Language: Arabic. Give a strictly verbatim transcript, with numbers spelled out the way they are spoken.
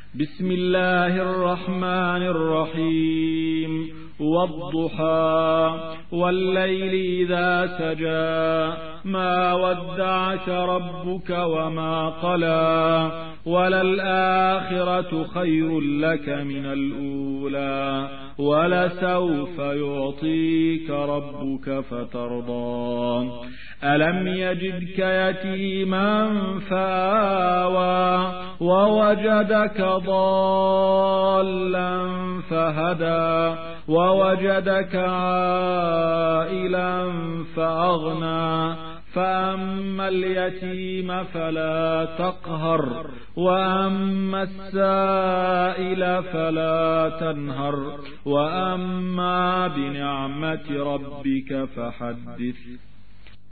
بسم الله الرحمن الرحيم والضحى والليل إذا سجى ما ودعك ربك وما قلى وللآخرة خير لك من الأولى ولسوف يعطيك ربك فترضى ألم يجدك يتيما فآوى ووجدك ضالا فهدى ووجدك عائلا فأغنى فأما اليتيم فلا تقهر وأما السائل فلا تنهر وأما بنعمة ربك فحدث